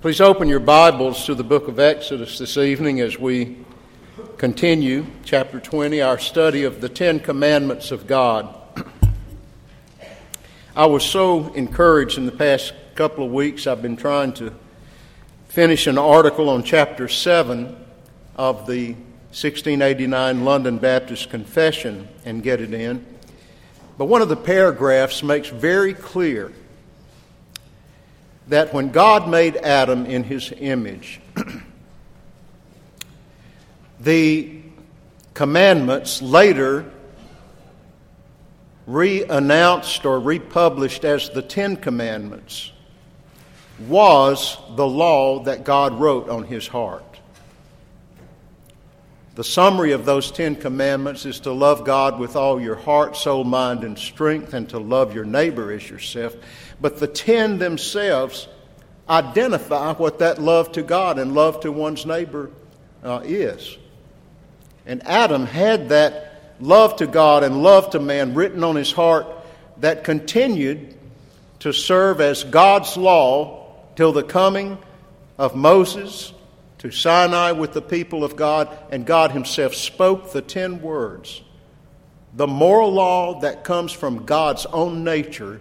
Please open your Bibles to the book of Exodus this evening as we continue, chapter 20, our study of the Ten Commandments of God. I was so encouraged in the past couple of weeks. I've been trying to finish an article on chapter 7 of the 1689 London Baptist Confession and get it in. But one of the paragraphs makes very clear that when God made Adam in his image, the commandments later re-announced or republished as the Ten Commandments was the law that God wrote on his heart. The summary of those Ten Commandments is to love God with all your heart, soul, mind, and strength, and to love your neighbor as yourself. But the ten themselves identify what that love to God and love to one's neighbor is. And Adam had that love to God and love to man written on his heart that continued to serve as God's law till the coming of Moses to Sinai with the people of God, and God himself spoke the 10 words. The moral law that comes from God's own nature,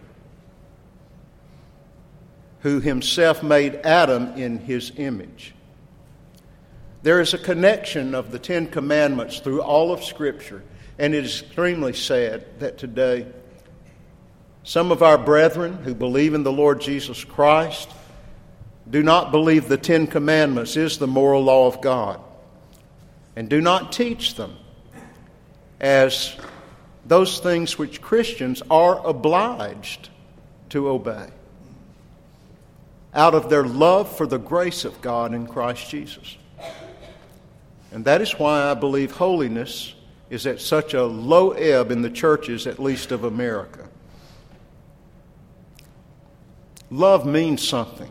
who himself made Adam in his image. There is a connection of the Ten Commandments through all of Scripture, and it is extremely sad that today some of our brethren who believe in the Lord Jesus Christ do not believe the Ten Commandments is the moral law of God, and do not teach them as those things which Christians are obliged to obey out of their love for the grace of God in Christ Jesus. And that is why I believe holiness is at such a low ebb in the churches, at least of America. Love means something.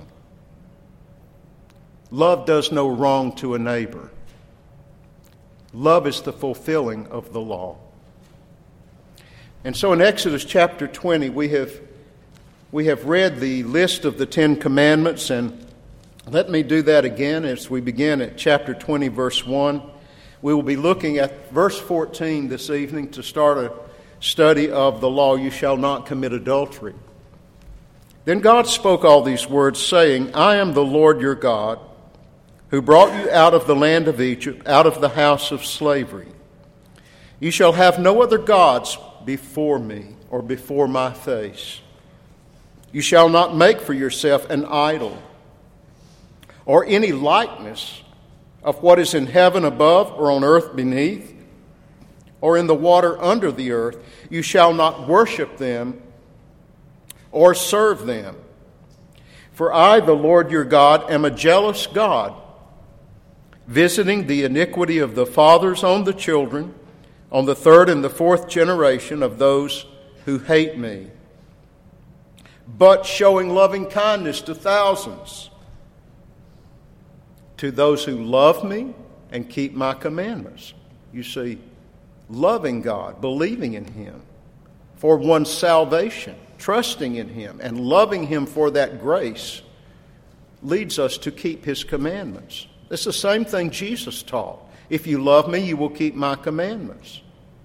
Love does no wrong to a neighbor. Love is the fulfilling of the law. And so in Exodus chapter 20, we have read the list of the Ten Commandments, and let me do that again as we begin at chapter 20, verse 1. We will be looking at verse 14 this evening to start a study of the law, you shall not commit adultery. Then God spoke all these words, saying, I am the Lord your God, who brought you out of the land of Egypt, out of the house of slavery. You shall have no other gods before me or before my face. You shall not make for yourself an idol or any likeness of what is in heaven above or on earth beneath or in the water under the earth. You shall not worship them or serve them. For I, the Lord your God, am a jealous God, visiting the iniquity of the fathers on the children, on the third and the fourth generation of those who hate me, but showing loving kindness to thousands, to those who love me and keep my commandments. You see, loving God, believing in Him for one's salvation, trusting in Him, and loving Him for that grace leads us to keep His commandments. It's the same thing Jesus taught. If you love me, you will keep my commandments.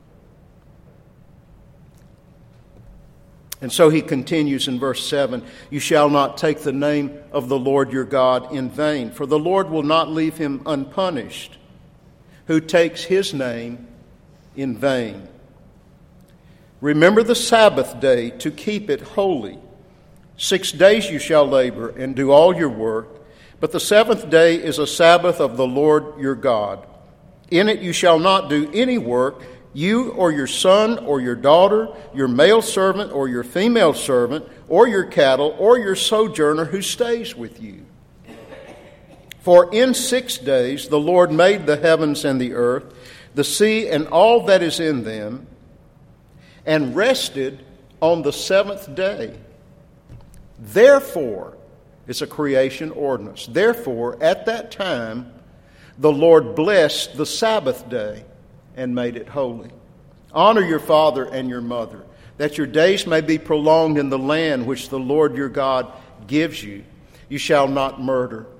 And so he continues in verse 7, you shall not take the name of the Lord your God in vain, for the Lord will not leave him unpunished who takes his name in vain. Remember the Sabbath day to keep it holy. 6 days you shall labor and do all your work, but the seventh day is a Sabbath of the Lord your God. In it you shall not do any work, you or your son or your daughter, your male servant or your female servant, or your cattle or your sojourner who stays with you. For in 6 days the Lord made the heavens and the earth, the sea and all that is in them, and rested on the seventh day. Therefore, it's a creation ordinance. Therefore, at that time, the Lord blessed the Sabbath day and made it holy. Honor your father and your mother, that your days may be prolonged in the land which the Lord your God gives you. You shall not murder.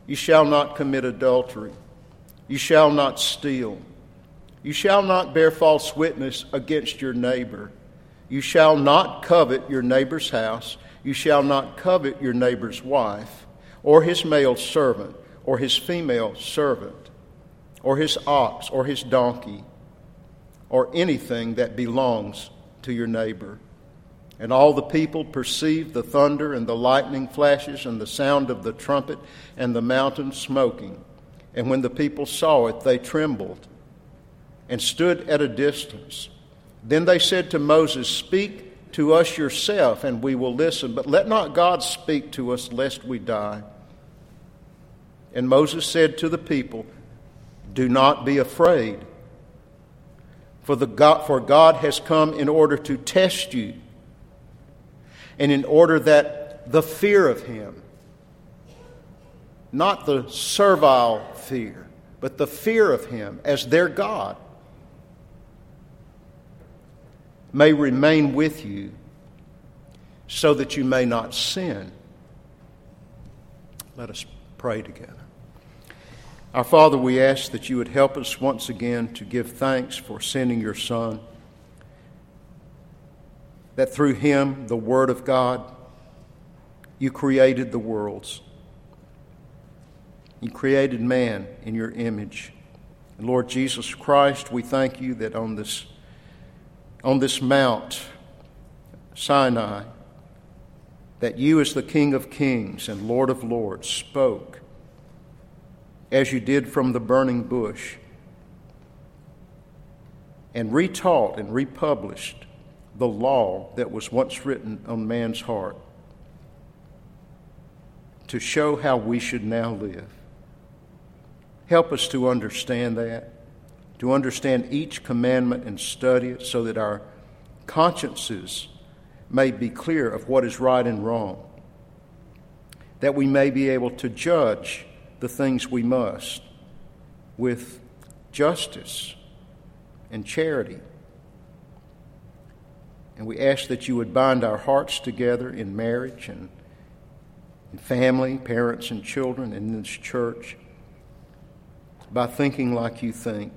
You shall not commit adultery. You shall not steal. You shall not bear false witness against your neighbor. You shall not covet your neighbor's house. You shall not covet your neighbor's wife, or his male servant, or his female servant, or his ox, or his donkey, or anything that belongs to your neighbor. And all the people perceived the thunder and the lightning flashes and the sound of the trumpet and the mountain smoking. And when the people saw it, they trembled and stood at a distance. Then they said to Moses, "Speak to us yourself, and we will listen. But let not God speak to us, lest we die." And Moses said to the people, "Do not be afraid, for God has come in order to test you, and in order that the fear of Him," not the servile fear, but the fear of Him as their God, "may remain with you, so that you may not sin." Let us pray together. Our Father, we ask that you would help us once again to give thanks for sending your Son, that through him, the Word of God, you created the worlds. You created man in your image. And Lord Jesus Christ, we thank you that on this Mount Sinai, that you as the King of Kings and Lord of Lords spoke as you did from the burning bush, and retaught and republished the law that was once written on man's heart to show how we should now live. Help us to understand that, to understand each commandment and study it so that our consciences may be clear of what is right and wrong, that we may be able to judge the things we must with justice and charity. And we ask that you would bind our hearts together in marriage and in family, parents and children, and in this church by thinking like you think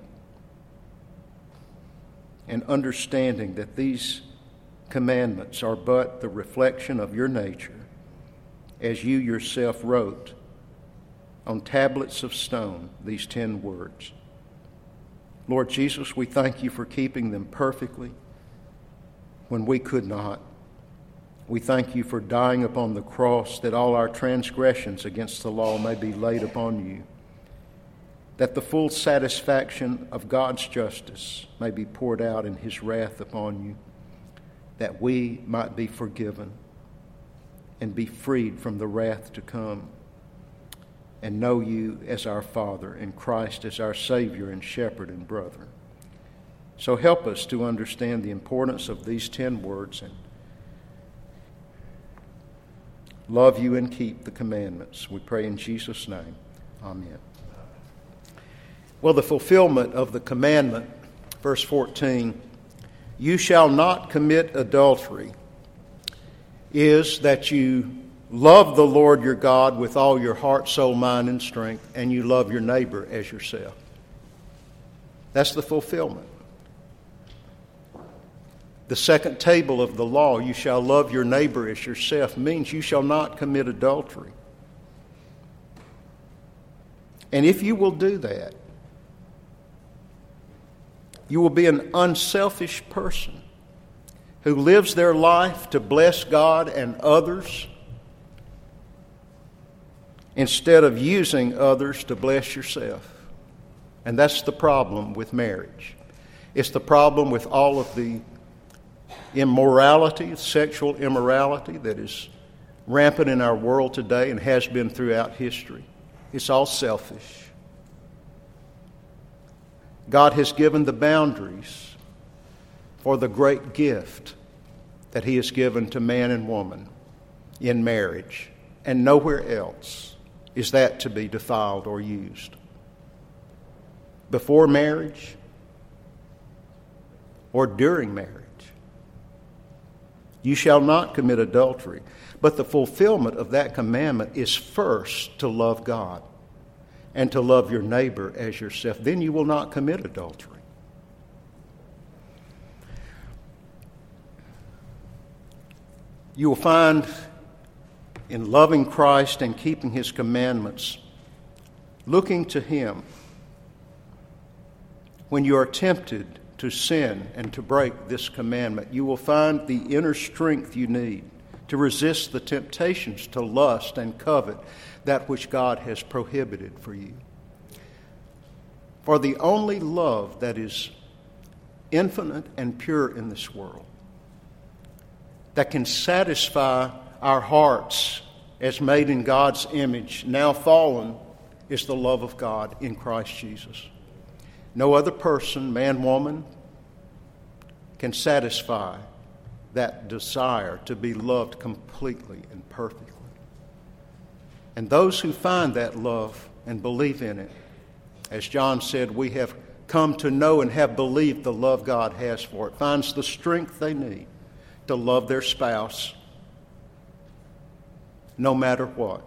and understanding that these commandments are but the reflection of your nature as you yourself wrote on tablets of stone these 10 words. Lord Jesus, we thank you for keeping them perfectly when we could not. We thank you for dying upon the cross that all our transgressions against the law may be laid upon you, that the full satisfaction of God's justice may be poured out in his wrath upon you, that we might be forgiven and be freed from the wrath to come, and know you as our Father and Christ as our Savior and Shepherd and Brother. So help us to understand the importance of these 10 words and love you and keep the commandments. We pray in Jesus' name. Amen. Well, the fulfillment of the commandment, verse 14, "You shall not commit adultery," is that you love the Lord your God with all your heart, soul, mind, and strength, and you love your neighbor as yourself. That's the fulfillment. The second table of the law, "You shall love your neighbor as yourself," means you shall not commit adultery. And if you will do that, you will be an unselfish person who lives their life to bless God and others instead of using others to bless yourself. And that's the problem with marriage. It's the problem with all of the immorality, sexual immorality that is rampant in our world today and has been throughout history. It's all selfish. God has given the boundaries for the great gift that he has given to man and woman in marriage, and nowhere else is that to be defiled or used. Before marriage or during marriage, you shall not commit adultery. But the fulfillment of that commandment is first to love God and to love your neighbor as yourself. Then you will not commit adultery. You will find in loving Christ and keeping His commandments, looking to Him, when you are tempted to sin and to break this commandment, you will find the inner strength you need to resist the temptations to lust and covet that which God has prohibited for you. For the only love that is infinite and pure in this world, that can satisfy our hearts as made in God's image, now fallen, is the love of God in Christ Jesus. No other person, man, woman, can satisfy that desire to be loved completely and perfectly. And those who find that love and believe in it, as John said, we have come to know and have believed the love God has for it, finds the strength they need to love their spouse no matter what.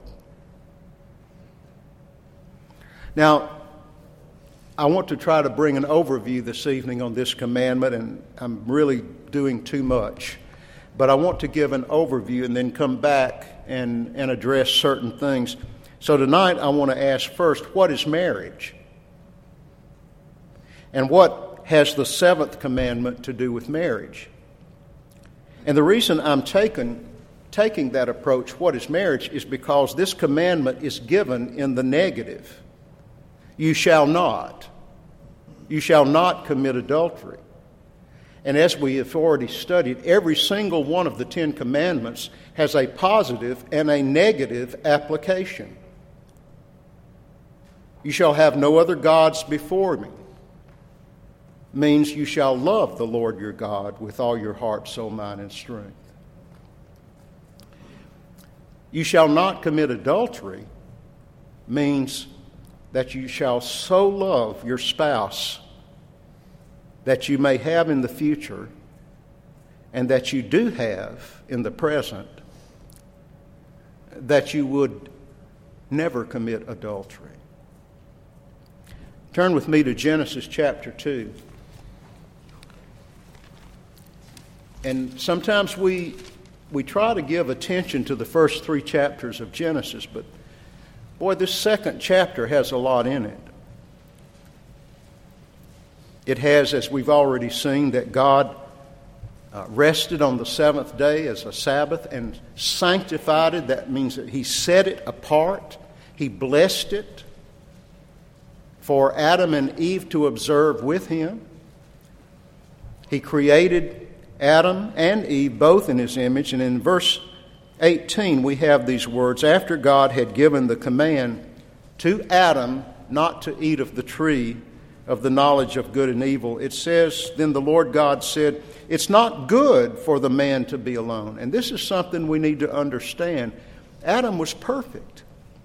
Now, I want to try to bring an overview this evening on this commandment, and I'm really doing too much. But I want to give an overview and then come back and address certain things. So tonight I want to ask first, what is marriage? And what has the seventh commandment to do with marriage? And the reason I'm taking that approach, what is marriage, is because this commandment is given in the negative. You shall not. You shall not commit adultery. And as we have already studied, every single one of the 10 commandments has a positive and a negative application. You shall have no other gods before me means you shall love the Lord your God with all your heart, soul, mind, and strength. You shall not commit adultery means that you shall so love your spouse that you may have in the future and that you do have in the present, that you would never commit adultery. Turn with me to Genesis chapter 2. And sometimes we try to give attention to the first 3 chapters of Genesis, but boy, this second chapter has a lot in it. It has, as we've already seen, that God rested on the seventh day as a Sabbath and sanctified it. That means that He set it apart. He blessed it for Adam and Eve to observe with Him. He created Adam and Eve both in His image. And in verse 18 we have these words, after God had given the command to Adam not to eat of the tree of the knowledge of good and evil, it says, then the Lord God said, it's not good for the man to be alone. And this is something we need to understand. Adam was perfect.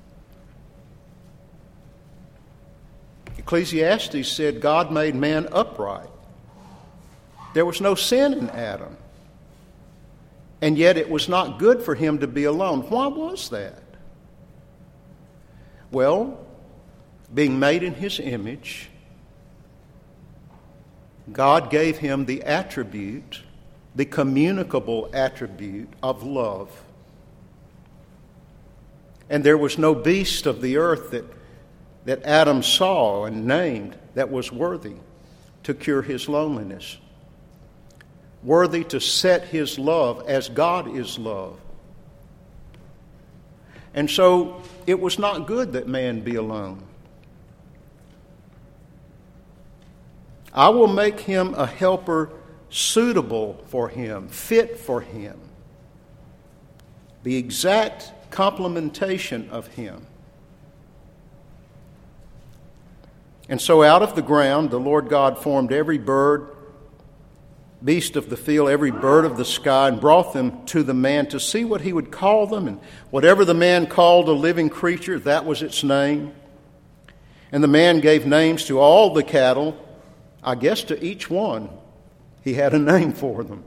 Ecclesiastes said God made man upright. There was no sin in Adam. And yet it was not good for him to be alone. Why was that? Well, being made in His image, God gave him the attribute, the communicable attribute of love. And there was no beast of the earth that Adam saw and named that was worthy to cure his loneliness, worthy to set his love as God is love. And so it was not good that man be alone. I will make him a helper suitable for him, fit for him, the exact complementation of him. And so out of the ground the Lord God formed every bird, beast of the field, every bird of the sky, and brought them to the man to see what he would call them. And whatever the man called a living creature, that was its name. And the man gave names to all the cattle. I guess to each one he had a name for them.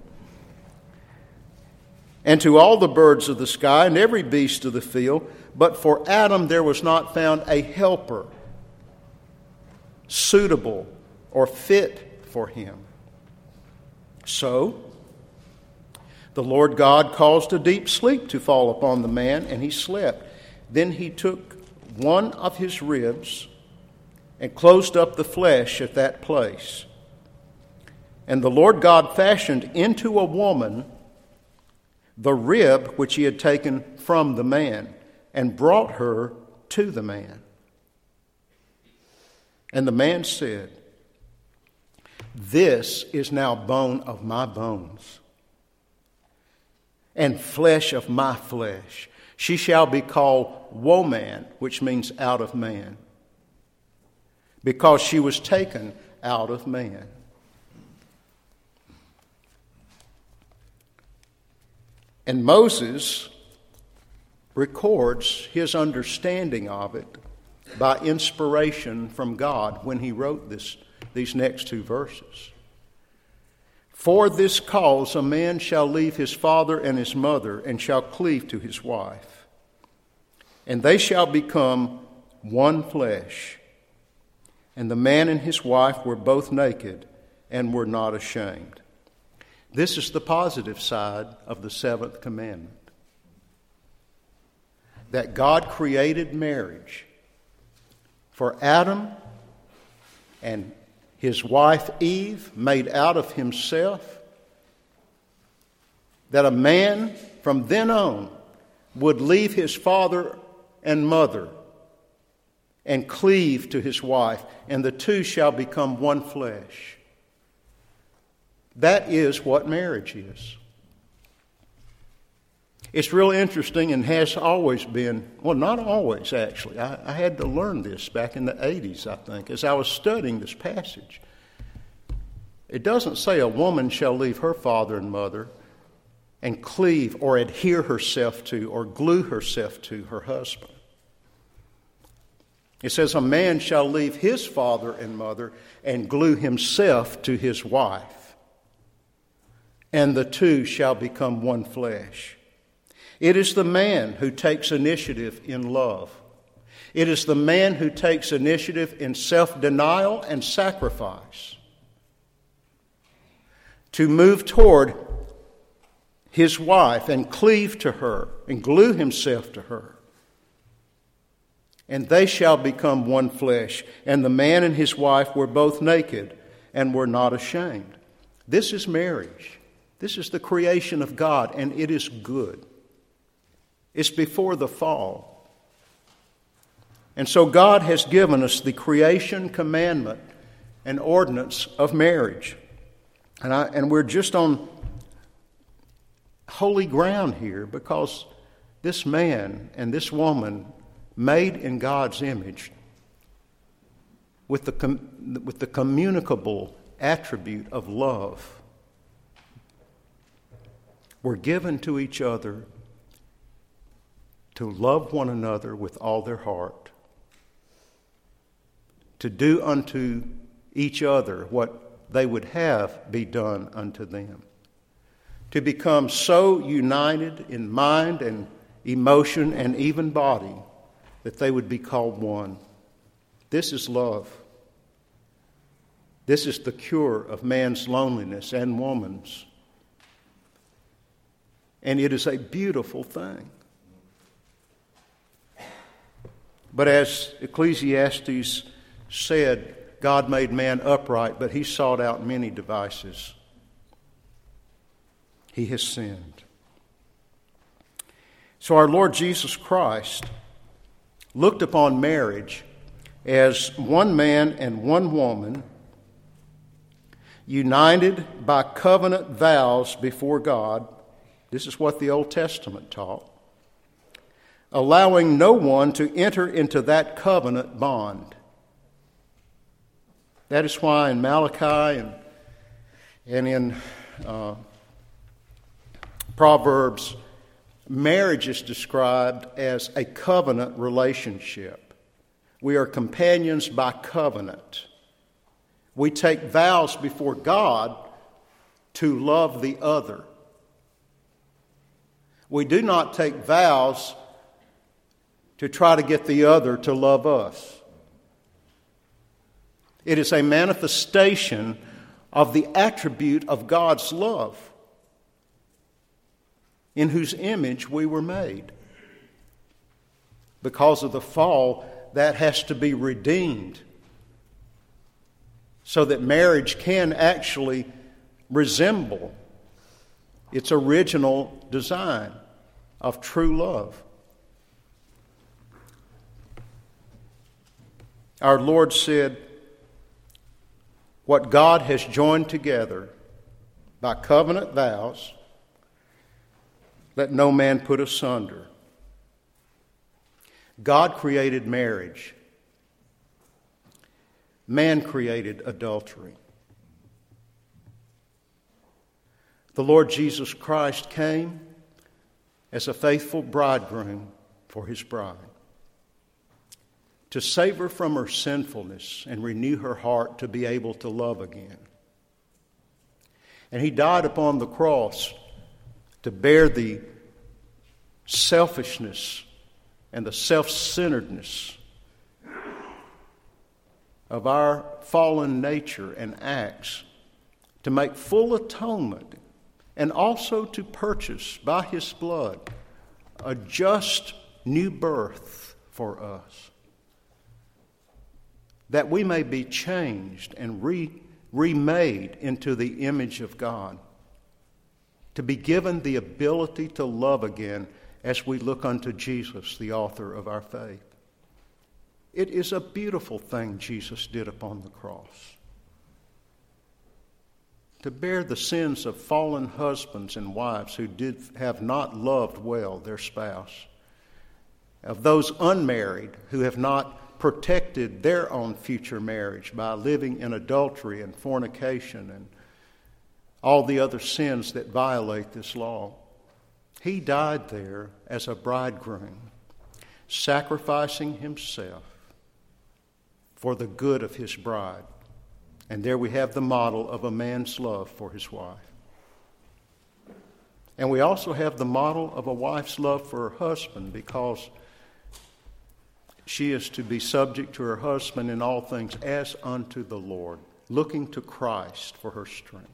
And to all the birds of the sky and every beast of the field. But for Adam there was not found a helper suitable or fit for him. So, the Lord God caused a deep sleep to fall upon the man, and he slept. Then he took one of his ribs and closed up the flesh at that place. And the Lord God fashioned into a woman the rib which he had taken from the man, and brought her to the man. And the man said, "This is now bone of my bones, and flesh of my flesh. She shall be called woman," which means out of man, because she was taken out of man. And Moses records his understanding of it by inspiration from God when he wrote these next two verses. "For this cause a man shall leave his father and his mother, and shall cleave to his wife, and they shall become one flesh. And the man and his wife were both naked and were not ashamed." This is the positive side of the seventh commandment. That God created marriage for Adam and his wife Eve, made out of himself, that a man from then on would leave his father and mother and cleave to his wife, and the two shall become one flesh. That is what marriage is. It's real interesting and has always been, well, not always actually. I had to learn this back in the 80s, I think, as I was studying this passage. It doesn't say a woman shall leave her father and mother and cleave or adhere herself to or glue herself to her husband. It says a man shall leave his father and mother and glue himself to his wife, and the two shall become one flesh. It is the man who takes initiative in love. It is the man who takes initiative in self-denial and sacrifice to move toward his wife and cleave to her and glue himself to her. And they shall become one flesh. And the man and his wife were both naked and were not ashamed. This is marriage. This is the creation of God, and it is good. It's before the fall. And so God has given us the creation commandment and ordinance of marriage. And we're just on holy ground here, because this man and this woman, made in God's image, with the communicable attribute of love, were given to each other to love one another with all their heart, to do unto each other what they would have be done unto them, to become so united in mind and emotion and even body that they would be called one. This is love. This is the cure of man's loneliness and woman's. And it is a beautiful thing. But as Ecclesiastes said, God made man upright, but he sought out many devices. He has sinned. So our Lord Jesus Christ looked upon marriage as one man and one woman united by covenant vows before God. This is what the Old Testament taught. Allowing no one to enter into that covenant bond. That is why in Malachi and in Proverbs, marriage is described as a covenant relationship. We are companions by covenant. We take vows before God to love the other. We do not take vows to try to get the other to love us. It is a manifestation of the attribute of God's love, in whose image we were made. Because of the fall, that has to be redeemed so that marriage can actually resemble its original design of true love. Our Lord said, "What God has joined together by covenant vows, let no man put asunder." God created marriage. Man created adultery. The Lord Jesus Christ came as a faithful bridegroom for his bride, to save her from her sinfulness and renew her heart to be able to love again. And he died upon the cross to bear the selfishness and the self-centeredness of our fallen nature and acts, to make full atonement, and also to purchase by his blood a just new birth for us, that we may be changed and remade into the image of God, to be given the ability to love again as we look unto Jesus, the author of our faith. It is a beautiful thing Jesus did upon the cross, to bear the sins of fallen husbands and wives who have not loved well their spouse, of those unmarried who have not protected their own future marriage by living in adultery and fornication and all the other sins that violate this law. He died there as a bridegroom, sacrificing himself for the good of his bride. And there we have the model of a man's love for his wife. And we also have the model of a wife's love for her husband, because she is to be subject to her husband in all things as unto the Lord, looking to Christ for her strength.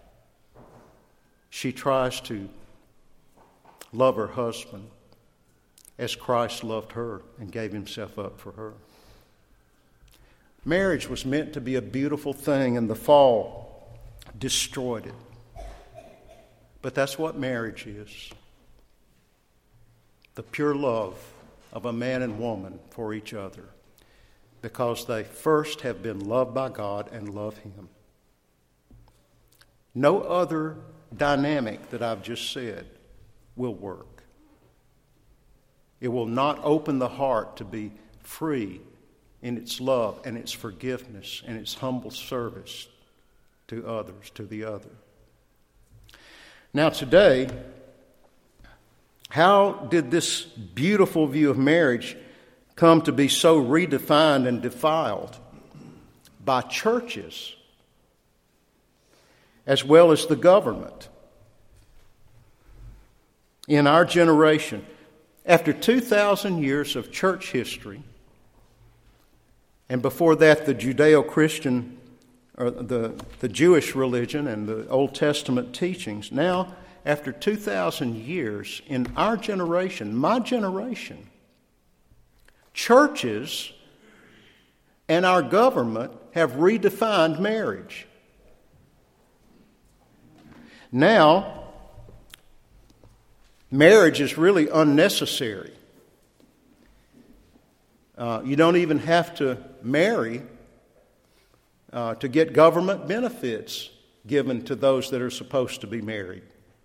She tries to love her husband as Christ loved her and gave himself up for her. Marriage was meant to be a beautiful thing, and the fall destroyed it. But that's what marriage is. The pure love of a man and woman for each other, because they first have been loved by God and love him. No other dynamic that I've just said will work. It will not open the heart to be free in its love and its forgiveness and its humble service to others, to the other. Now today, how did this beautiful view of marriage come to be so redefined and defiled? By churches, as well as the government. In our generation, after 2,000 years of church history, and before that the Judeo-Christian, or the Jewish religion and the Old Testament teachings, now after 2,000 years in our generation, my generation, churches and our government have redefined marriage. Now, marriage is really unnecessary. You don't even have to marry to get government benefits given to those that are supposed to be married.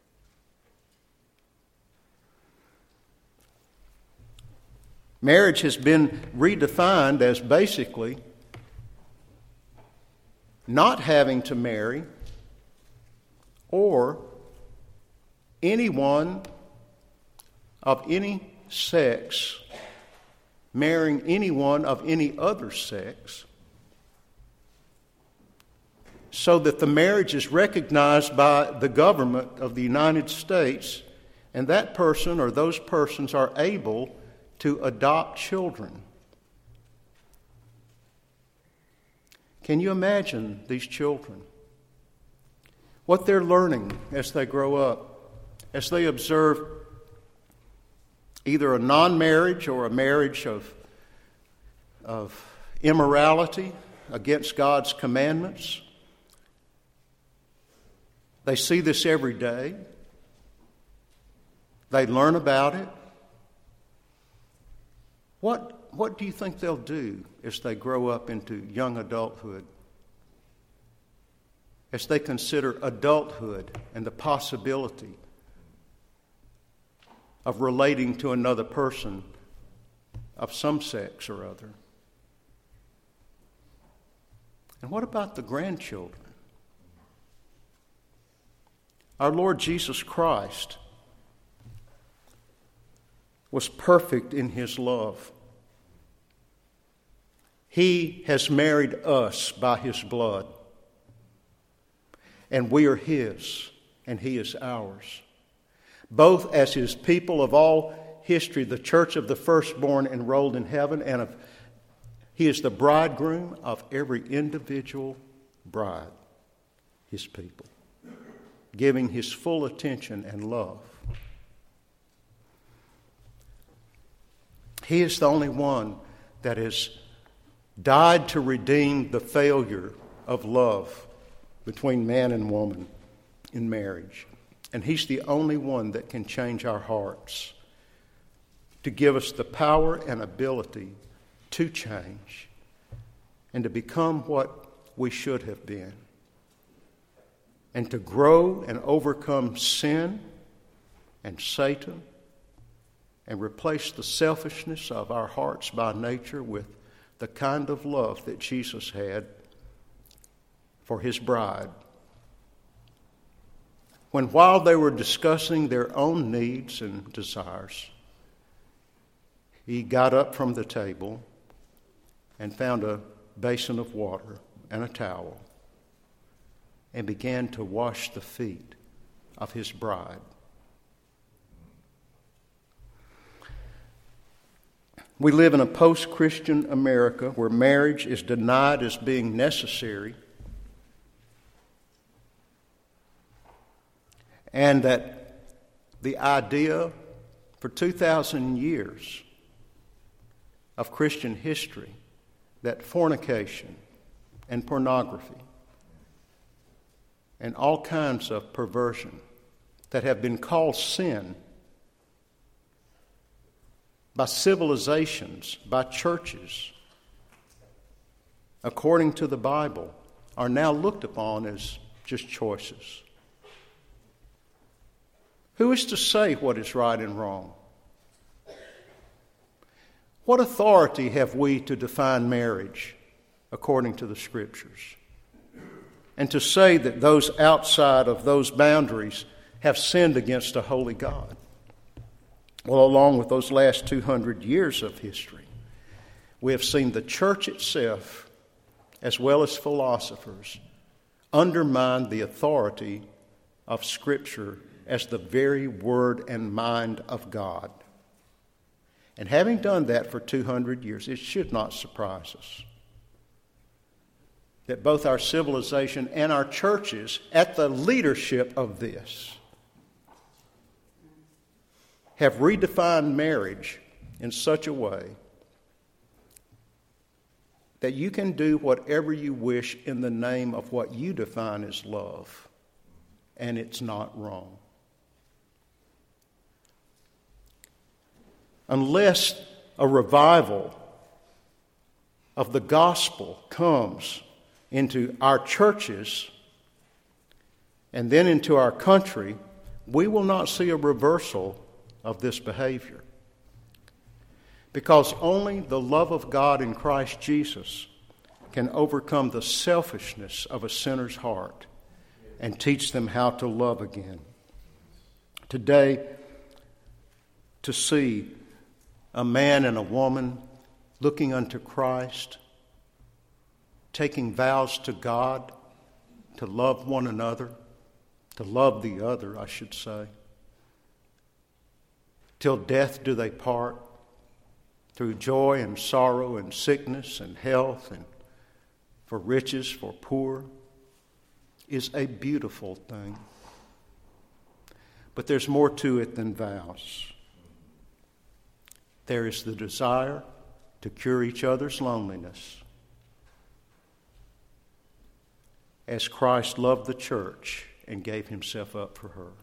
Marriage has been redefined as basically not having to marry, or anyone of any sex marrying anyone of any other sex, so that the marriage is recognized by the government of the United States, and that person or those persons are able to adopt children. Can you imagine these children? What they're learning as they grow up, as they observe either a non-marriage or a marriage of immorality against God's commandments. They see this every day. They learn about it. What do you think they'll do as they grow up into young adulthood? As they consider adulthood and the possibility of relating to another person of some sex or other? And what about the grandchildren? Our Lord Jesus Christ was perfect in his love. He has married us by his blood. And we are his, and he is ours. Both as his people of all history, the church of the firstborn enrolled in heaven, and he is the bridegroom of every individual bride, his people, giving his full attention and love. He is the only one that has died to redeem the failure of love between man and woman in marriage. And he's the only one that can change our hearts, to give us the power and ability to change and to become what we should have been, and to grow and overcome sin and Satan and replace the selfishness of our hearts by nature with the kind of love that Jesus had for his bride. While they were discussing their own needs and desires, he got up from the table and found a basin of water and a towel and began to wash the feet of his bride. We live in a post-Christian America where marriage is denied as being necessary, and that the idea for 2,000 years of Christian history that fornication and pornography and all kinds of perversion that have been called sin by civilizations, by churches, according to the Bible, are now looked upon as just choices. Who is to say what is right and wrong? What authority have we to define marriage according to the Scriptures? And to say that those outside of those boundaries have sinned against a holy God? Well, along with those last 200 years of history, we have seen the church itself, as well as philosophers, undermine the authority of Scripture as the very word and mind of God. And having done that for 200 years, it should not surprise us that both our civilization and our churches, at the leadership of this, have redefined marriage in such a way that you can do whatever you wish in the name of what you define as love, and it's not wrong. Unless a revival of the gospel comes into our churches and then into our country, we will not see a reversal of this behavior. Because only the love of God in Christ Jesus can overcome the selfishness of a sinner's heart and teach them how to love again. Today, to see a man and a woman looking unto Christ, taking vows to God to love one another, to love the other, I should say. Till death do they part, through joy and sorrow and sickness and health and for riches, for poor, is a beautiful thing. But there's more to it than vows. There is the desire to cure each other's loneliness, as Christ loved the church and gave himself up for her.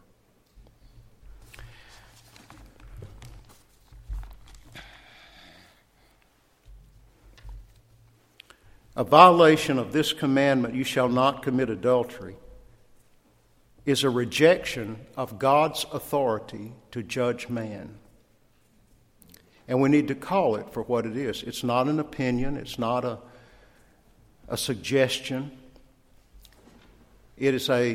A violation of this commandment, you shall not commit adultery, is a rejection of God's authority to judge man. And we need to call it for what it is. It's not an opinion. It's not a suggestion. It is a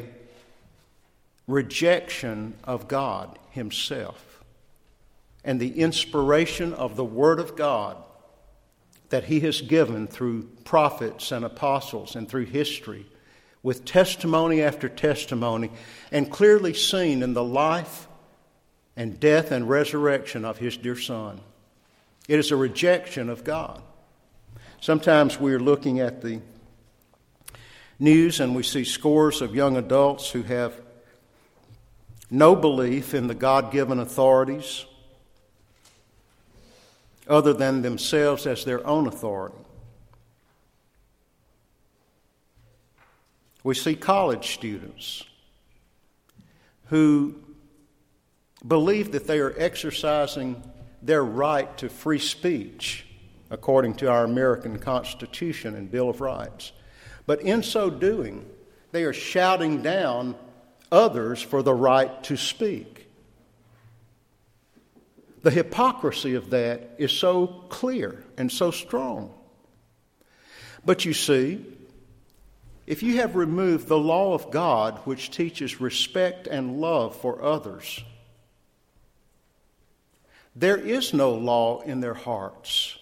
rejection of God himself and the inspiration of the Word of God that he has given through prophets and apostles and through history, with testimony after testimony, and clearly seen in the life and death and resurrection of his dear Son. It is a rejection of God. Sometimes we're looking at the news and we see scores of young adults who have no belief in the God-given authorities other than themselves as their own authority. We see college students who believe that they are exercising their right to free speech according to our American Constitution and Bill of Rights. But in so doing, they are shouting down others for the right to speak. The hypocrisy of that is so clear and so strong. But you see, if you have removed the law of God, which teaches respect and love for others, there is no law in their hearts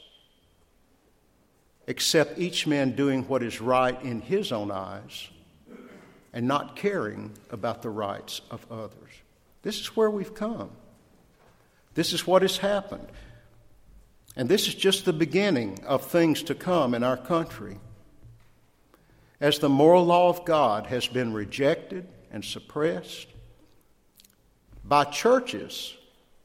except each man doing what is right in his own eyes and not caring about the rights of others. This is where we've come. This is what has happened. And this is just the beginning of things to come in our country. As the moral law of God has been rejected and suppressed by churches.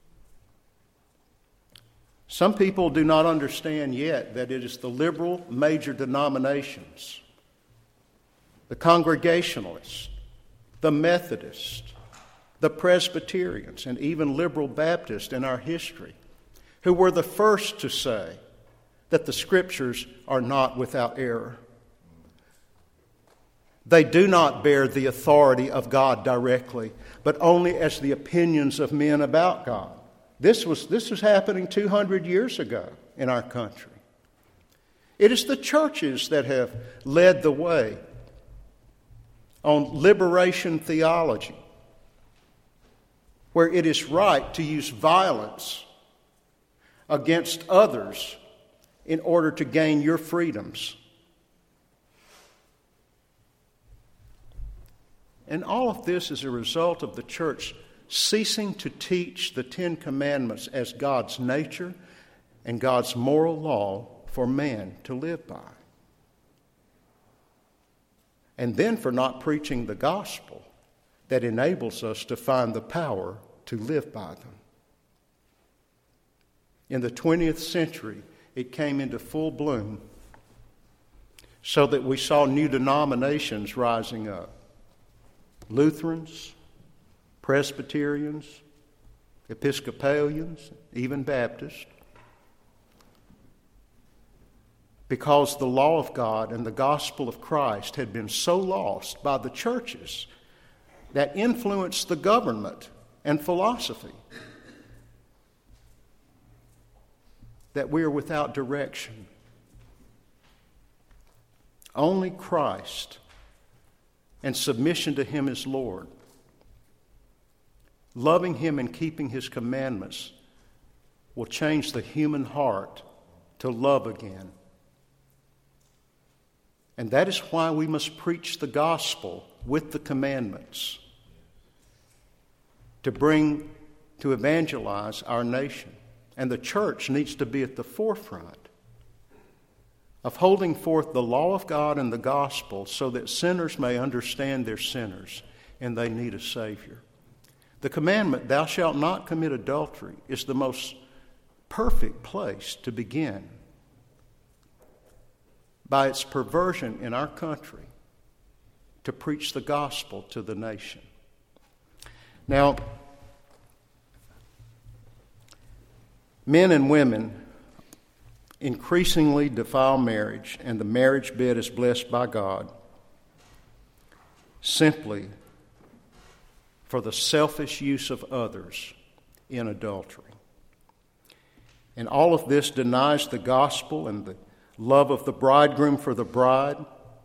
Some people do not understand yet that it is the liberal major denominations, the Congregationalists, the Methodists, the Presbyterians, and even liberal Baptists in our history, who were the first to say that the Scriptures are not without error. They do not bear the authority of God directly, but only as the opinions of men about God. This was happening 200 years ago in our country. It is the churches that have led the way on liberation theology, where it is right to use violence against others in order to gain your freedoms. And all of this is a result of the church ceasing to teach the Ten Commandments as God's nature and God's moral law for man to live by. And then for not preaching the gospel that enables us to find the power to live by them. In the 20th century, it came into full bloom so that we saw new denominations rising up. Lutherans, Presbyterians, Episcopalians, even Baptists. Because the law of God and the gospel of Christ had been so lost by the churches that influenced the government and philosophy that we are without direction. Only Christ and submission to Him as Lord, loving Him and keeping His commandments, will change the human heart to love again. And that is why we must preach the gospel with the commandments, to evangelize our nation. And the church needs to be at the forefront of holding forth the law of God and the gospel so that sinners may understand they're sinners and they need a Savior. The commandment, thou shalt not commit adultery, is the most perfect place to begin by its perversion in our country to preach the gospel to the nation. Now, men and women increasingly defile marriage, and the marriage bed is blessed by God simply for the selfish use of others in adultery. And all of this denies the gospel and the love of the bridegroom for the bride.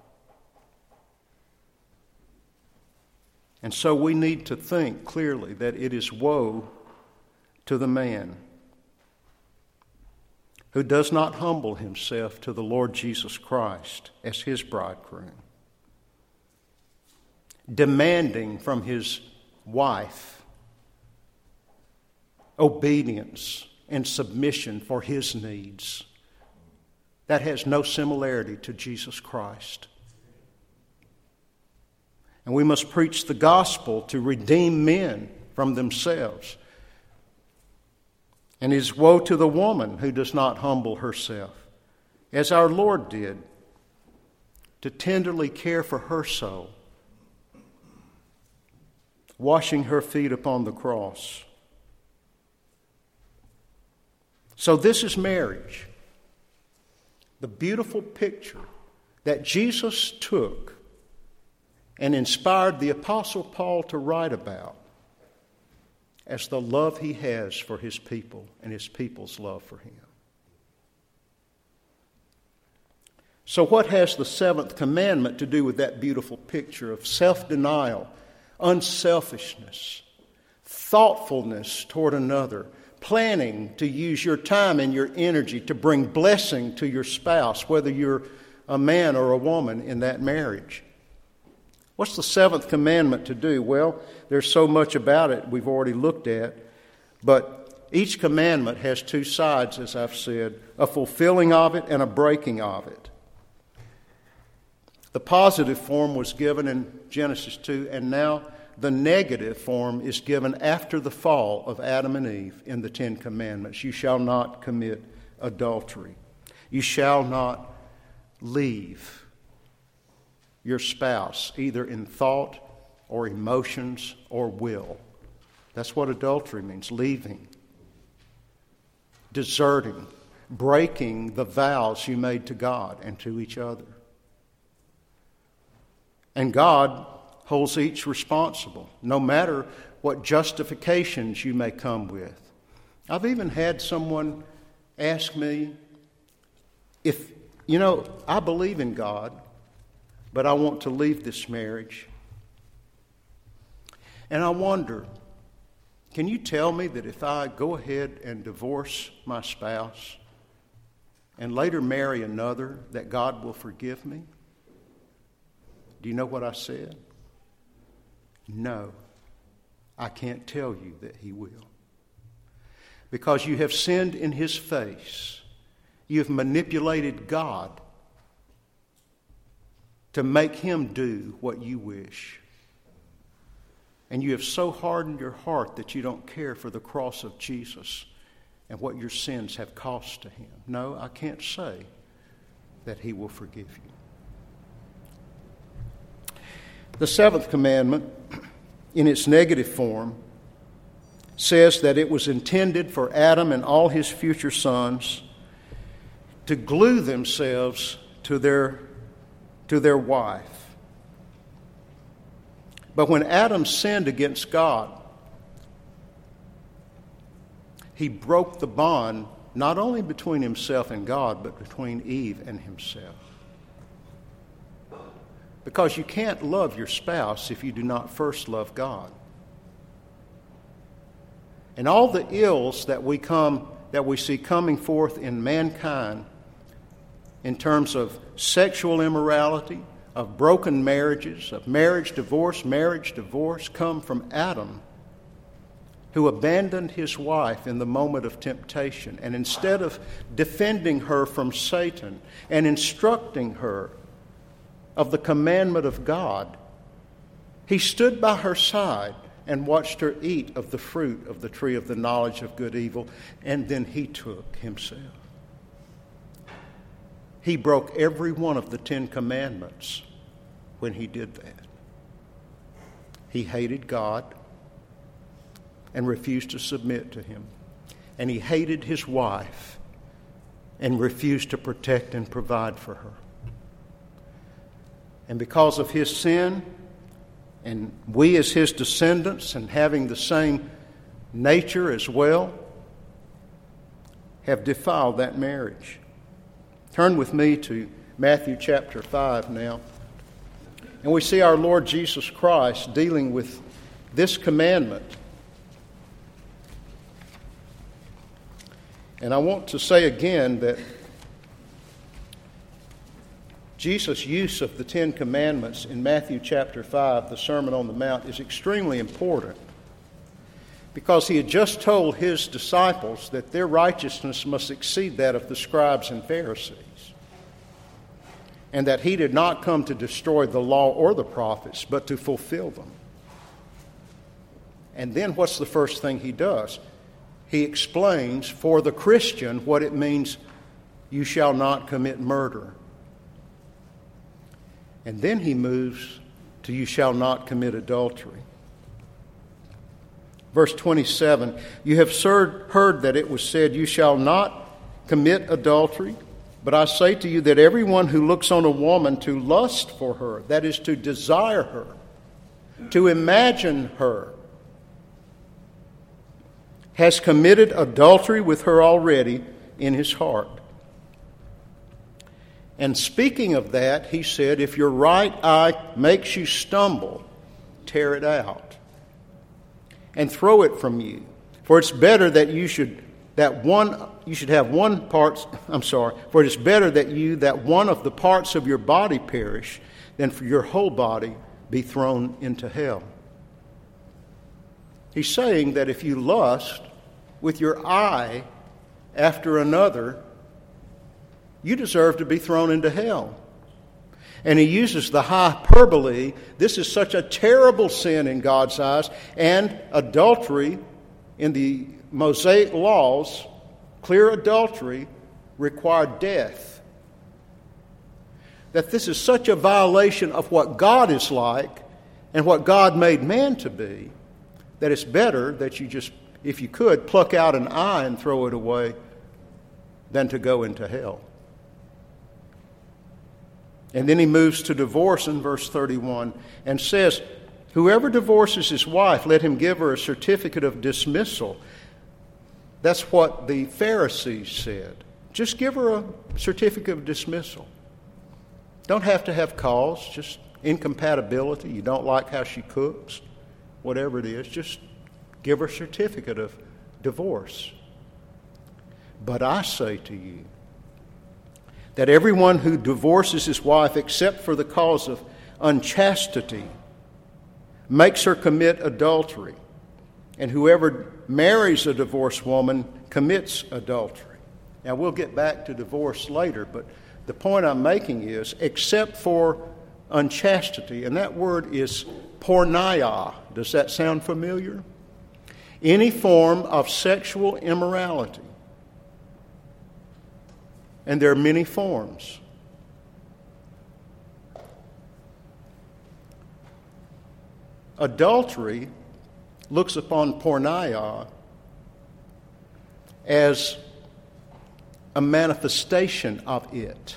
And so we need to think clearly that it is woe to the man who does not humble himself to the Lord Jesus Christ as his bridegroom, demanding from his wife obedience and submission for his needs. That has no similarity to Jesus Christ. And we must preach the gospel to redeem men from themselves. And it is woe to the woman who does not humble herself, as our Lord did, to tenderly care for her soul, washing her feet upon the cross. So this is marriage, the beautiful picture that Jesus took and inspired the Apostle Paul to write about as the love he has for his people and his people's love for him. So what has the seventh commandment to do with that beautiful picture of self-denial, unselfishness, thoughtfulness toward another, planning to use your time and your energy to bring blessing to your spouse, whether you're a man or a woman in that marriage? What's the seventh commandment to do? Well, there's so much about it we've already looked at, but each commandment has two sides, as I've said, a fulfilling of it and a breaking of it. The positive form was given in Genesis 2, and now the negative form is given after the fall of Adam and Eve in the Ten Commandments. You shall not commit adultery. You shall not leave your spouse, either in thought or emotions or will. That's what adultery means, leaving, deserting, breaking the vows you made to God and to each other. And God holds each responsible, no matter what justifications you may come with. I've even had someone ask me, I believe in God, but I want to leave this marriage. And I wonder, can you tell me that if I go ahead and divorce my spouse and later marry another, that God will forgive me? Do you know what I said? No, I can't tell you that He will. Because you have sinned in His face. You have manipulated God to make Him do what you wish. And you have so hardened your heart that you don't care for the cross of Jesus and what your sins have cost to Him. No, I can't say that He will forgive you. The seventh commandment, in its negative form, says that it was intended for Adam and all his future sons to glue themselves to their wife. But when Adam sinned against God, he broke the bond not only between himself and God, but between Eve and himself. Because you can't love your spouse if you do not first love God. And all the ills that we see coming forth in mankind in terms of sexual immorality, of broken marriages, of marriage divorce, come from Adam who abandoned his wife in the moment of temptation, and instead of defending her from Satan and instructing her of the commandment of God, he stood by her side and watched her eat of the fruit of the tree of the knowledge of good and evil, and then he took himself. He broke every one of the 10 commandments when he did that. He hated God and refused to submit to him. And he hated his wife and refused to protect and provide for her. And because of his sin, and we as his descendants and having the same nature as well, have defiled that marriage. Turn with me to Matthew chapter 5 now. And we see our Lord Jesus Christ dealing with this commandment. And I want to say again that Jesus' use of the 10 Commandments in Matthew chapter 5, the Sermon on the Mount, is extremely important because he had just told his disciples that their righteousness must exceed that of the scribes and Pharisees, and that he did not come to destroy the law or the prophets, but to fulfill them. And then what's the first thing he does? He explains for the Christian what it means, you shall not commit murder. And then he moves to you shall not commit adultery. Verse 27, you have heard that it was said, you shall not commit adultery. But I say to you that everyone who looks on a woman to lust for her, that is to desire her, to imagine her, has committed adultery with her already in his heart. And speaking of that, he said, if your right eye makes you stumble, tear it out and throw it from you. For it's better that you should have one part, for it is better that one of the parts of your body perish than for your whole body be thrown into hell. He's saying that if you lust with your eye after another, you deserve to be thrown into hell. And he uses the hyperbole, this is such a terrible sin in God's eyes, and adultery in the Mosaic laws, clear adultery required death. That this is such a violation of what God is like and what God made man to be, that it's better that you just, if you could, pluck out an eye and throw it away than to go into hell. And then he moves to divorce in verse 31 and says, whoever divorces his wife, let him give her a certificate of dismissal. That's what the Pharisees said. Just give her a certificate of dismissal. Don't have to have cause, just incompatibility. You don't like how she cooks, whatever it is. Just give her a certificate of divorce. But I say to you that everyone who divorces his wife except for the cause of unchastity makes her commit adultery. And whoever marries a divorced woman commits adultery. Now, we'll get back to divorce later, but the point I'm making is, except for unchastity, and that word is porneia. Does that sound familiar? Any form of sexual immorality. And there are many forms. Adultery looks upon porneia as a manifestation of it.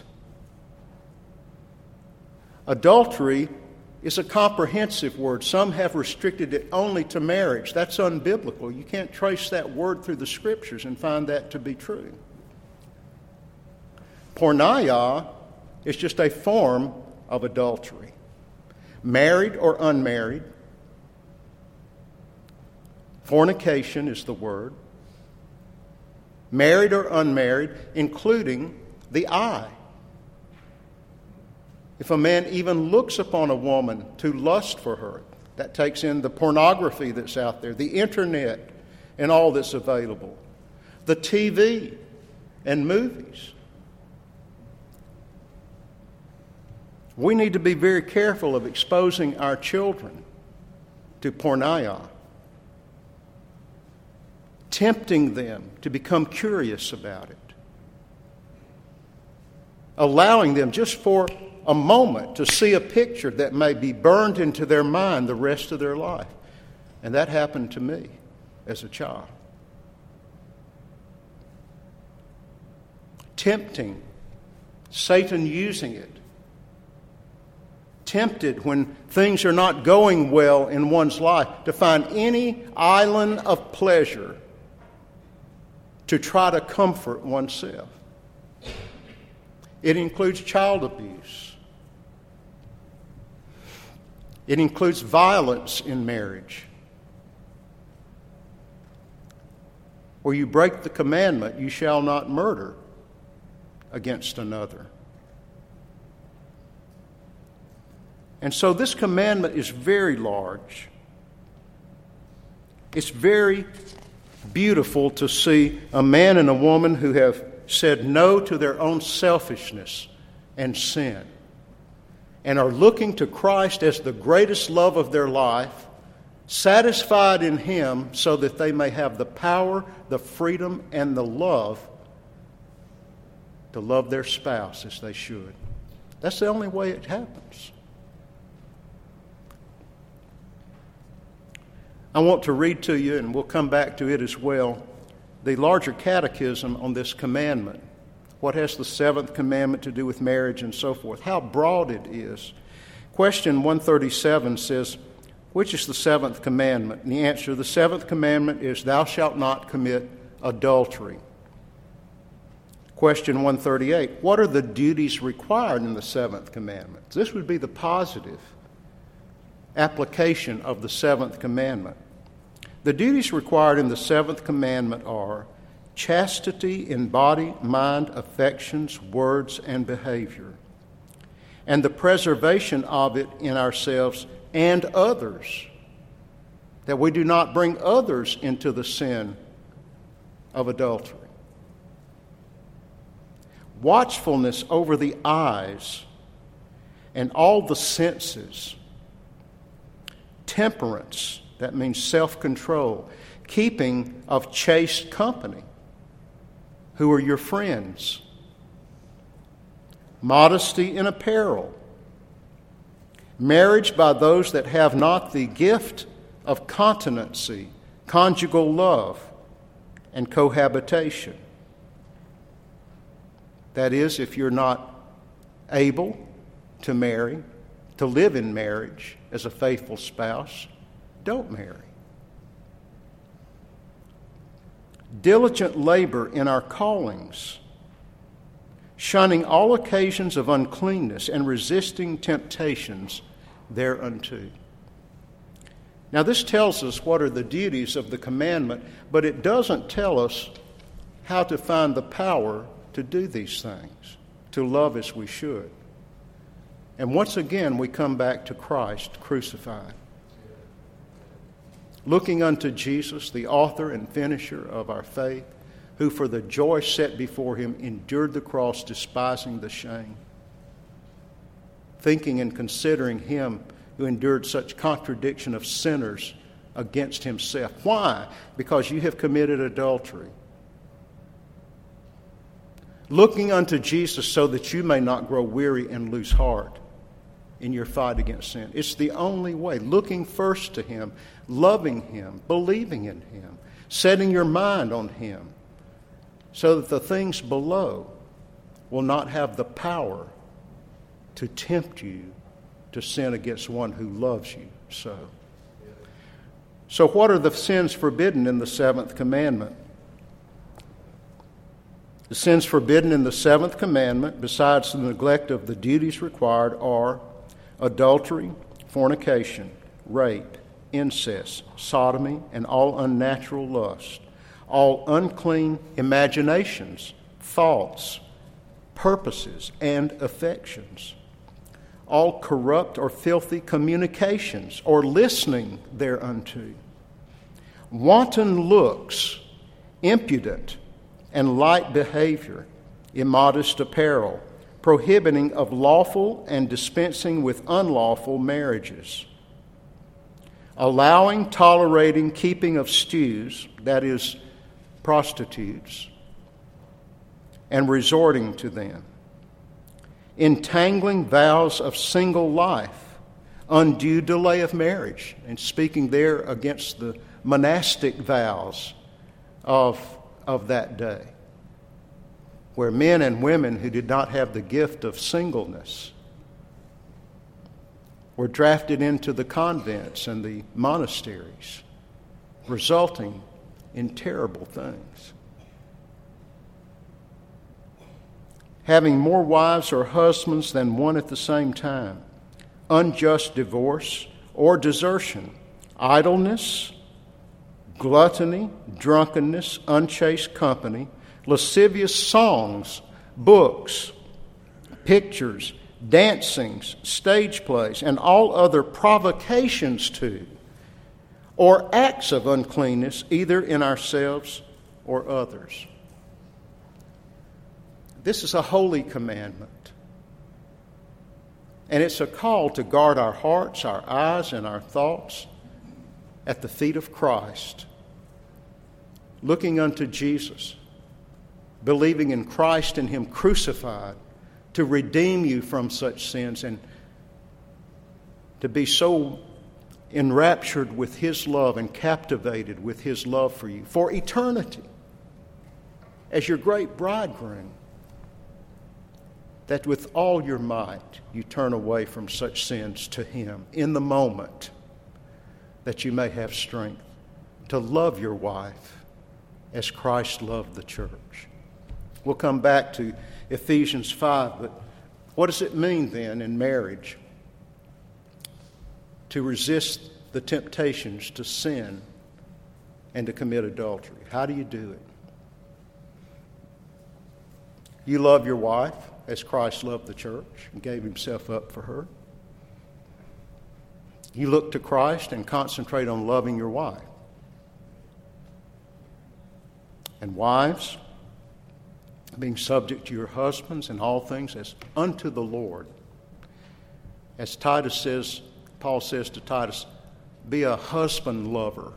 Adultery is a comprehensive word. Some have restricted it only to marriage. That's unbiblical. You can't trace that word through the Scriptures and find that to be true. Porneia is just a form of adultery. Married or unmarried. Fornication is the word. Married or unmarried, including the eye. If a man even looks upon a woman to lust for her, that takes in the pornography that's out there, the internet, and all that's available, the TV and movies. We need to be very careful of exposing our children to porneia, tempting them to become curious about it, allowing them just for a moment to see a picture that may be burned into their mind the rest of their life. And that happened to me as a child. Tempting, Satan using it. Tempted when things are not going well in one's life to find any island of pleasure to try to comfort oneself. It includes child abuse. It includes violence in marriage, where you break the commandment, you shall not murder against another. And so this commandment is very large. It's very beautiful to see a man and a woman who have said no to their own selfishness and sin and are looking to Christ as the greatest love of their life, satisfied in Him so that they may have the power, the freedom, and the love to love their spouse as they should. That's the only way it happens. I want to read to you, and we'll come back to it as well, the larger catechism on this commandment. What has the seventh commandment to do with marriage and so forth? How broad it is. Question 137 says, which is the seventh commandment? And the answer, the seventh commandment is, thou shalt not commit adultery. Question 138, what are the duties required in the seventh commandment? This would be the positive application of the seventh commandment. The duties required in the seventh commandment are chastity in body, mind, affections, words, and behavior, and the preservation of it in ourselves and others, that we do not bring others into the sin of adultery. Watchfulness over the eyes and all the senses. Temperance, that means self-control. Keeping of chaste company, who are your friends. Modesty in apparel. Marriage by those that have not the gift of continency, conjugal love, and cohabitation. That is, if you're not able to marry, to live in marriage as a faithful spouse, don't marry. Diligent labor in our callings, shunning all occasions of uncleanness and resisting temptations thereunto. Now, this tells us what are the duties of the commandment, but it doesn't tell us how to find the power to do these things, to love as we should. And once again, we come back to Christ crucified. Looking unto Jesus, the author and finisher of our faith, who for the joy set before him endured the cross, despising the shame. Thinking and considering him who endured such contradiction of sinners against himself. Why? Because you have committed adultery. Looking unto Jesus so that you may not grow weary and lose heart in your fight against sin. It's the only way. Looking first to him, loving him, believing in him, setting your mind on him, so that the things below will not have the power to tempt you to sin against one who loves you so. So what are the sins forbidden in the seventh commandment? The sins forbidden in the seventh commandment, besides the neglect of the duties required, are adultery, fornication, rape, incest, sodomy, and all unnatural lust, all unclean imaginations, thoughts, purposes, and affections, all corrupt or filthy communications or listening thereunto, wanton looks, impudent and light behavior, immodest apparel, prohibiting of lawful and dispensing with unlawful marriages, allowing, tolerating, keeping of stews, that is, prostitutes, and resorting to them, entangling vows of single life, undue delay of marriage, and speaking there against the monastic vows of that day, where men and women who did not have the gift of singleness were drafted into the convents and the monasteries, resulting in terrible things. Having more wives or husbands than one at the same time, unjust divorce or desertion, idleness, gluttony, drunkenness, unchaste company, lascivious songs, books, pictures, dancings, stage plays, and all other provocations to or acts of uncleanness, either in ourselves or others. This is a holy commandment. And it's a call to guard our hearts, our eyes, and our thoughts at the feet of Christ, looking unto Jesus, believing in Christ and Him crucified to redeem you from such sins, and to be so enraptured with His love and captivated with His love for you for eternity as your great bridegroom, that with all your might you turn away from such sins to Him in the moment, that you may have strength to love your wife as Christ loved the church. We'll come back to Ephesians 5, but what does it mean then in marriage to resist the temptations to sin and to commit adultery? How do you do it? You love your wife as Christ loved the church and gave Himself up for her. You look to Christ and concentrate on loving your wife. And wives, being subject to your husbands in all things as unto the Lord. As Titus says, Paul says to Titus, be a husband lover.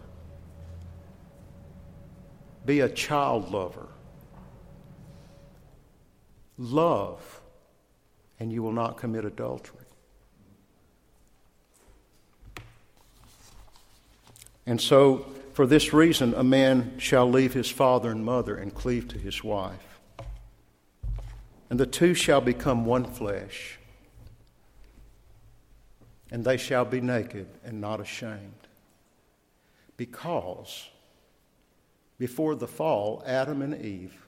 Be a child lover. Love, and you will not commit adultery. And so, for this reason, a man shall leave his father and mother and cleave to his wife. And the two shall become one flesh. And they shall be naked and not ashamed. Because before the fall, Adam and Eve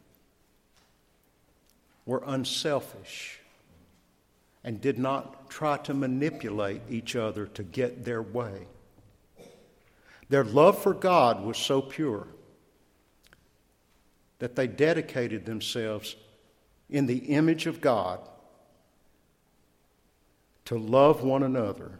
were unselfish and did not try to manipulate each other to get their way. Their love for God was so pure that they dedicated themselves in the image of God to love one another.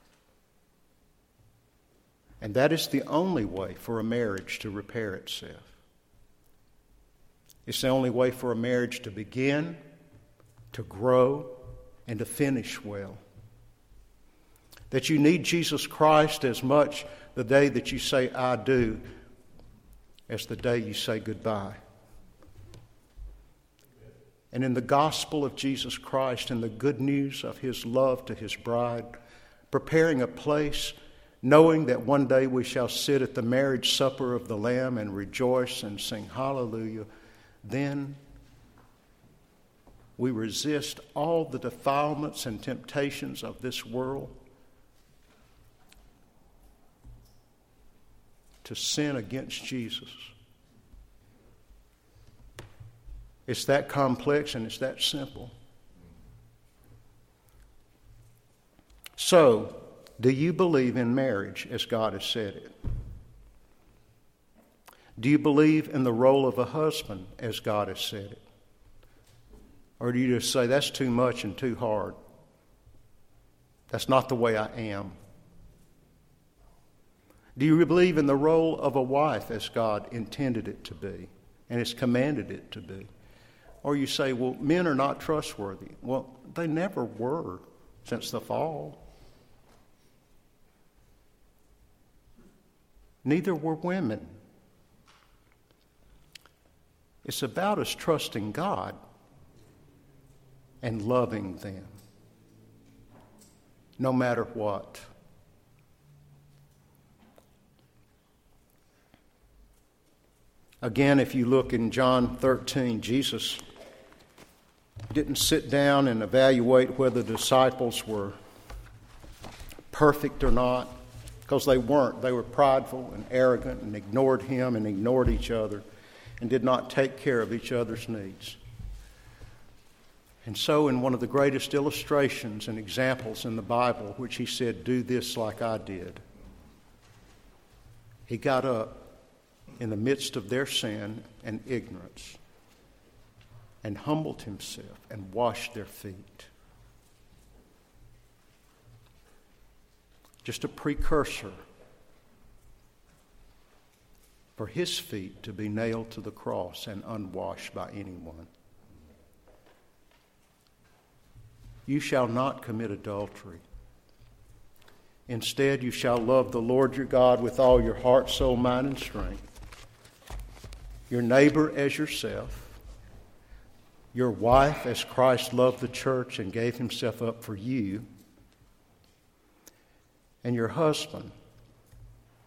And that is the only way for a marriage to repair itself. It's the only way for a marriage to begin, to grow, and to finish well. That you need Jesus Christ as much the day that you say, I do, as the day you say goodbye. And in the gospel of Jesus Christ and the good news of His love to His bride, preparing a place, knowing that one day we shall sit at the marriage supper of the Lamb and rejoice and sing hallelujah, then we resist all the defilements and temptations of this world to sin against Jesus. It's that complex and it's that simple. So, do you believe in marriage as God has said it? Do you believe in the role of a husband as God has said it? Or do you just say, that's too much and too hard? That's not the way I am. Do you believe in the role of a wife as God intended it to be and has commanded it to be? Or you say, well, men are not trustworthy. Well, they never were since the fall. Neither were women. It's about us trusting God and loving them, no matter what. Again, if you look in John 13, Jesus didn't sit down and evaluate whether the disciples were perfect or not, because they weren't. They were prideful and arrogant and ignored him and ignored each other and did not take care of each other's needs. And so in one of the greatest illustrations and examples in the Bible, which he said, do this like I did, he got up in the midst of their sin and ignorance and humbled himself and washed their feet. Just a precursor for his feet to be nailed to the cross and unwashed by anyone. You shall not commit adultery. Instead, you shall love the Lord your God with all your heart, soul, mind, and strength. Your neighbor as yourself. Your wife as Christ loved the church and gave himself up for you. And your husband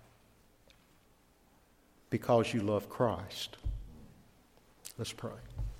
because you love Christ. Let's pray.